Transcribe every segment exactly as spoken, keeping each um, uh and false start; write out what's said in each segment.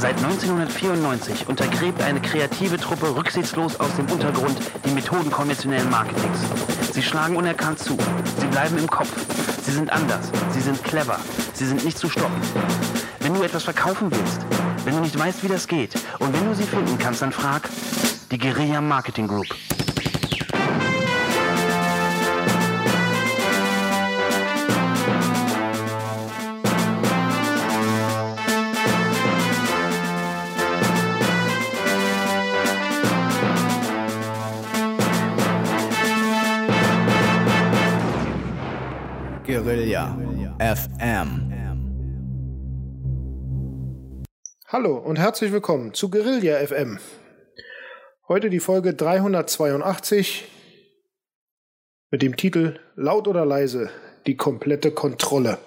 Seit neunzehnhundertvierundneunzig untergräbt eine kreative Truppe rücksichtslos aus dem Untergrund die Methoden konventionellen Marketings. Sie schlagen unerkannt zu. Sie bleiben im Kopf. Sie sind anders. Sie sind clever. Sie sind nicht zu stoppen. Wenn du etwas verkaufen willst, wenn du nicht weißt, wie das geht und wenn du sie finden kannst, dann frag die Guerilla Marketing Group. Guerilla F M. Hallo und herzlich willkommen zu Guerilla F M. Heute die Folge dreihundertzweiundachtzig mit dem Titel Laut oder leise, die komplette Kontrolle.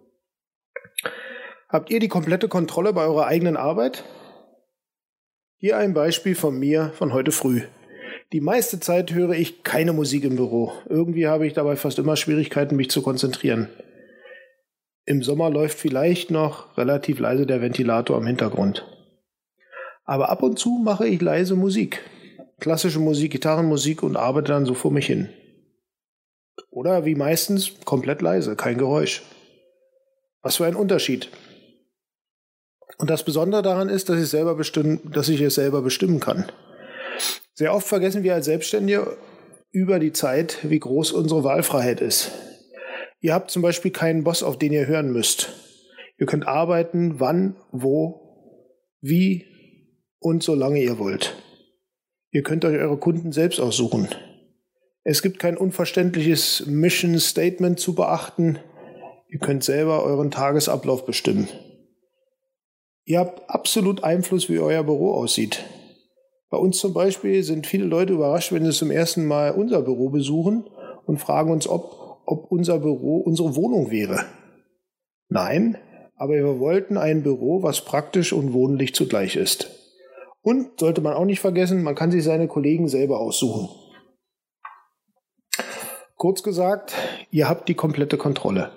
Habt ihr die komplette Kontrolle bei eurer eigenen Arbeit? Hier ein Beispiel von mir von heute früh. Die meiste Zeit höre ich keine Musik im Büro. Irgendwie habe ich dabei fast immer Schwierigkeiten, mich zu konzentrieren. Im Sommer läuft vielleicht noch relativ leise der Ventilator im Hintergrund. Aber ab und zu mache ich leise Musik. Klassische Musik, Gitarrenmusik und arbeite dann so vor mich hin. Oder wie meistens komplett leise, kein Geräusch. Was für ein Unterschied. Und das Besondere daran ist, dass ich, selber bestimmen, dass ich es selber bestimmen kann. Sehr oft vergessen wir als Selbstständige über die Zeit, wie groß unsere Wahlfreiheit ist. Ihr habt zum Beispiel keinen Boss, auf den ihr hören müsst. Ihr könnt arbeiten, wann, wo, wie und solange ihr wollt. Ihr könnt euch eure Kunden selbst aussuchen. Es gibt kein unverständliches Mission Statement zu beachten. Ihr könnt selber euren Tagesablauf bestimmen. Ihr habt absolut Einfluss, wie euer Büro aussieht. Bei uns zum Beispiel sind viele Leute überrascht, wenn sie zum ersten Mal unser Büro besuchen und fragen uns, ob, ob unser Büro unsere Wohnung wäre. Nein, aber wir wollten ein Büro, was praktisch und wohnlich zugleich ist. Und, sollte man auch nicht vergessen, man kann sich seine Kollegen selber aussuchen. Kurz gesagt, ihr habt die komplette Kontrolle.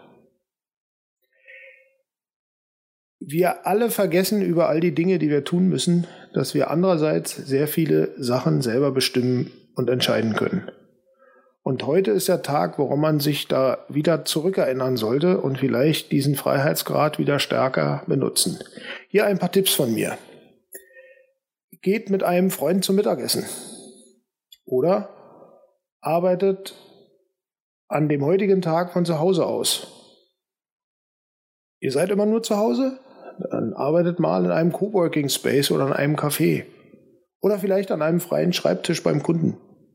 Wir alle vergessen über all die Dinge, die wir tun müssen, dass wir andererseits sehr viele Sachen selber bestimmen und entscheiden können. Und heute ist der Tag, woran man sich da wieder zurückerinnern sollte und vielleicht diesen Freiheitsgrad wieder stärker benutzen. Hier ein paar Tipps von mir. Geht mit einem Freund zum Mittagessen. Oder arbeitet an dem heutigen Tag von zu Hause aus. Ihr seid immer nur zu Hause? Dann arbeitet mal in einem Coworking Space oder in einem Café. Oder vielleicht an einem freien Schreibtisch beim Kunden.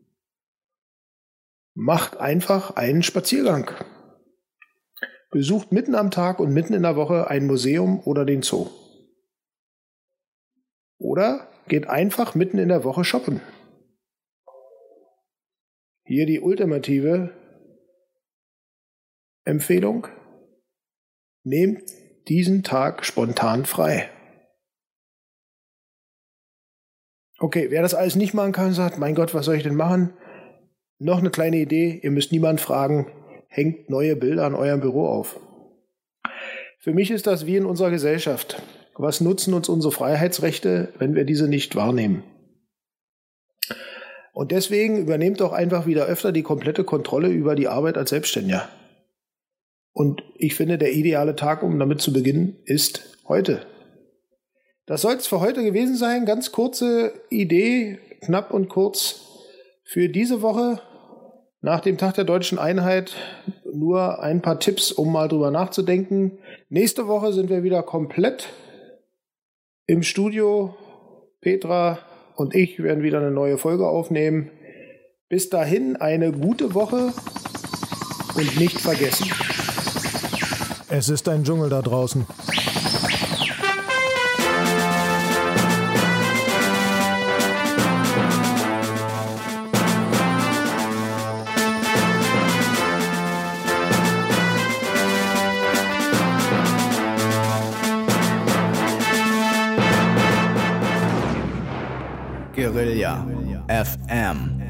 Macht einfach einen Spaziergang. Besucht mitten am Tag und mitten in der Woche ein Museum oder den Zoo. Oder geht einfach mitten in der Woche shoppen. Hier die ultimative Empfehlung. Nehmt diesen Tag spontan frei. Okay, wer das alles nicht machen kann, sagt, mein Gott, was soll ich denn machen? Noch eine kleine Idee, ihr müsst niemanden fragen, hängt neue Bilder an eurem Büro auf. Für mich ist das wie in unserer Gesellschaft. Was nutzen uns unsere Freiheitsrechte, wenn wir diese nicht wahrnehmen? Und deswegen übernehmt doch einfach wieder öfter die komplette Kontrolle über die Arbeit als Selbstständiger. Und ich finde, der ideale Tag, um damit zu beginnen, ist heute. Das soll es für heute gewesen sein. Ganz kurze Idee, knapp und kurz. Für diese Woche, nach dem Tag der Deutschen Einheit, nur ein paar Tipps, um mal drüber nachzudenken. Nächste Woche sind wir wieder komplett im Studio. Petra und ich werden wieder eine neue Folge aufnehmen. Bis dahin eine gute Woche und nicht vergessen. Es ist ein Dschungel da draußen. Guerilla F M.